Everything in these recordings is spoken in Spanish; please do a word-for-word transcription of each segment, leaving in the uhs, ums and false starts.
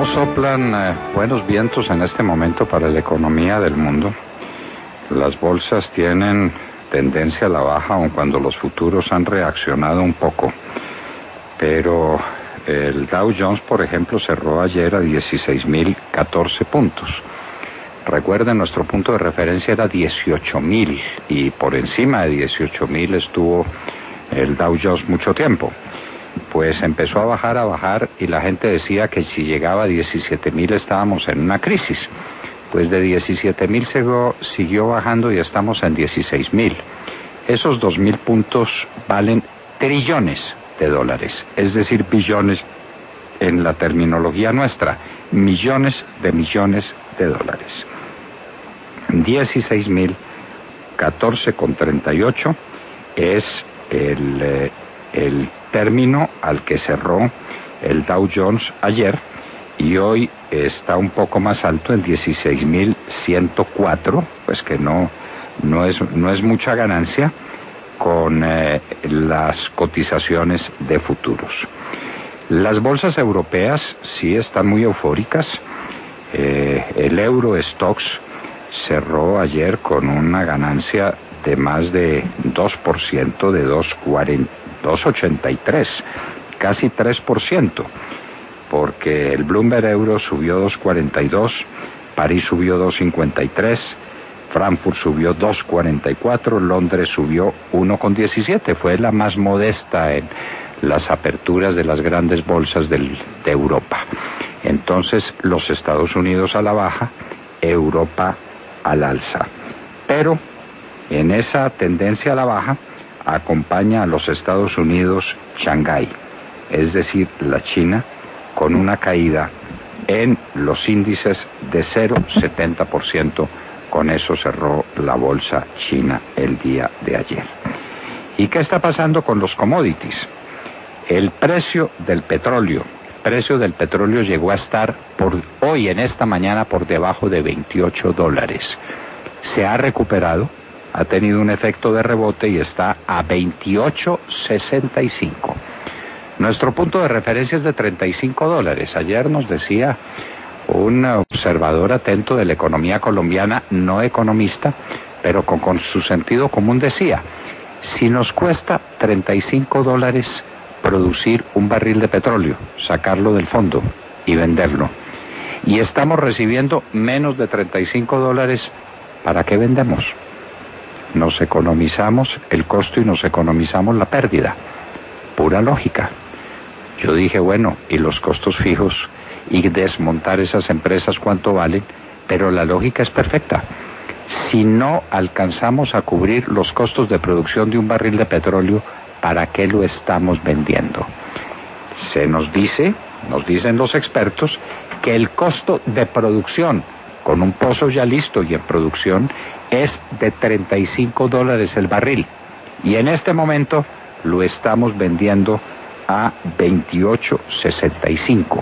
soplan eh, buenos vientos en este momento para la economía del mundo. Las bolsas tienen tendencia a la baja, aun cuando los futuros han reaccionado un poco. Pero el Dow Jones, por ejemplo, cerró ayer a dieciséis mil catorce puntos. Recuerden, nuestro punto de referencia era dieciocho mil y por encima de dieciocho mil estuvo el Dow Jones mucho tiempo. Pues empezó a bajar, a bajar y la gente decía que si llegaba a diecisiete mil estábamos en una crisis. Pues de diecisiete mil siguió, siguió bajando y estamos en dieciséis mil. Esos dos mil puntos valen trillones de dólares, es decir, billones en la terminología nuestra, millones de millones de dólares. dieciséis mil catorce con treinta y ocho es el, eh, el término al que cerró el Dow Jones ayer, y hoy está un poco más alto en dieciséis mil ciento cuatro, pues que no, no, es, no es mucha ganancia con eh, las cotizaciones de futuros. Las bolsas europeas sí están muy eufóricas. Eh, el Eurostoxx cerró ayer con una ganancia de más de dos por ciento, de dos ochenta y tres, casi tres por ciento, porque el Bloomberg Euro subió dos cuarenta y dos, París subió dos cincuenta y tres, Frankfurt subió dos cuarenta y cuatro, Londres subió uno diecisiete, fue la más modesta en las aperturas de las grandes bolsas del, de Europa. Entonces, los Estados Unidos a la baja, Europa al alza. Pero en esa tendencia a la baja acompaña a los Estados Unidos Shanghái, es decir, la China, con una caída en los índices de cero coma setenta por ciento. Con eso cerró la bolsa china el día de ayer. ¿Y qué está pasando con los commodities? El precio del petróleo, el precio del petróleo llegó a estar por hoy, en esta mañana, por debajo de veintiocho dólares. Se ha recuperado, ha tenido un efecto de rebote y está a veintiocho sesenta y cinco. Nuestro punto de referencia es de treinta y cinco dólares. Ayer nos decía un observador atento de la economía colombiana, no economista, pero con, con su sentido común, decía: si nos cuesta treinta y cinco dólares producir un barril de petróleo, sacarlo del fondo y venderlo, y estamos recibiendo menos de treinta y cinco dólares, ¿para qué vendemos? Nos economizamos el costo y nos economizamos la pérdida. Pura lógica. Yo dije, bueno, y los costos fijos y desmontar esas empresas, ¿cuánto valen? Pero la lógica es perfecta. Si no alcanzamos a cubrir los costos de producción de un barril de petróleo, ¿para qué lo estamos vendiendo? Se nos dice, nos dicen los expertos, que el costo de producción con un pozo ya listo y en producción es de treinta y cinco dólares el barril. Y en este momento lo estamos vendiendo a veintiocho sesenta y cinco.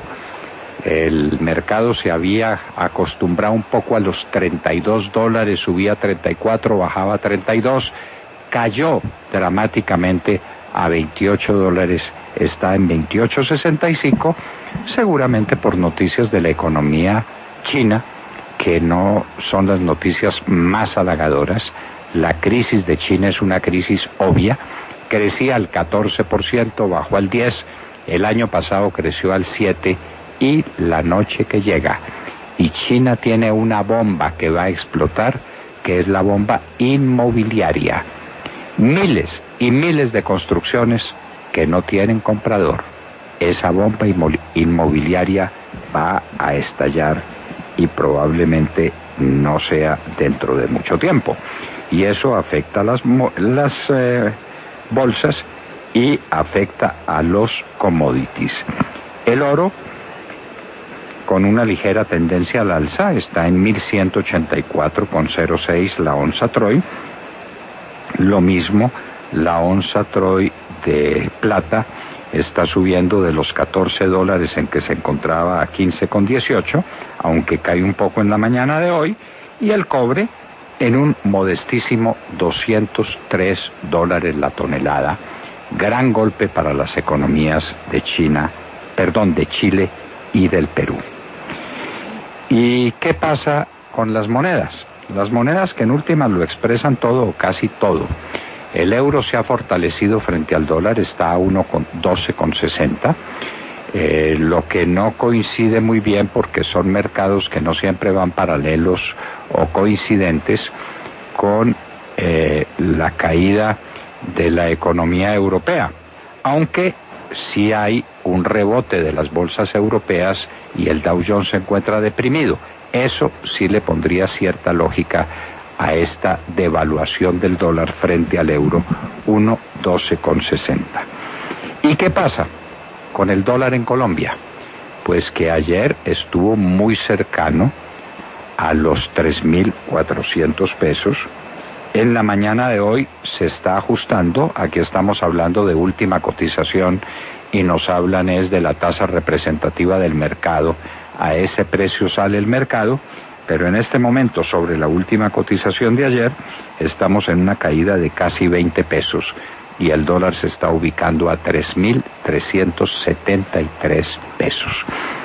El mercado se había acostumbrado un poco a los treinta y dos dólares, subía a treinta y cuatro, bajaba a treinta y dos, cayó dramáticamente a veintiocho dólares, está en veintiocho sesenta y cinco, seguramente por noticias de la economía china, que no son las noticias más halagadoras. La crisis de China es una crisis obvia, crecía al catorce por ciento, bajó al diez por ciento, el año pasado creció al siete por ciento, y la noche que llega, y China tiene una bomba que va a explotar, que es la bomba inmobiliaria. Miles y miles de construcciones que no tienen comprador. Esa bomba inmobiliaria va a estallar y probablemente no sea dentro de mucho tiempo. Y eso afecta a las, las eh, bolsas y afecta a los commodities. El oro, con una ligera tendencia al alza, está en mil ciento ochenta y cuatro con cero seis la onza Troy. Lo mismo, la onza Troy de plata está subiendo de los catorce dólares en que se encontraba a quince con dieciocho, aunque cae un poco en la mañana de hoy, y el cobre en un modestísimo doscientos tres dólares la tonelada. Gran golpe para las economías de China, perdón, de Chile y del Perú. ¿Y qué pasa con las monedas? Las monedas que en últimas lo expresan todo o casi todo. El euro se ha fortalecido frente al dólar, está a uno doce con sesenta. Eh, lo que no coincide muy bien porque son mercados que no siempre van paralelos o coincidentes con eh, la caída de la economía europea, aunque sí hay un rebote de las bolsas europeas y el Dow Jones se encuentra deprimido. Eso sí le pondría cierta lógica a esta devaluación del dólar frente al euro, uno doce con sesenta. ¿Y qué pasa con el dólar en Colombia? Pues que ayer estuvo muy cercano a los tres mil cuatrocientos pesos. En la mañana de hoy se está ajustando. Aquí estamos hablando de última cotización y nos hablan es de la tasa representativa del mercado. A ese precio sale el mercado, pero en este momento, sobre la última cotización de ayer, estamos en una caída de casi veinte pesos y el dólar se está ubicando a tres mil trescientos setenta y tres pesos.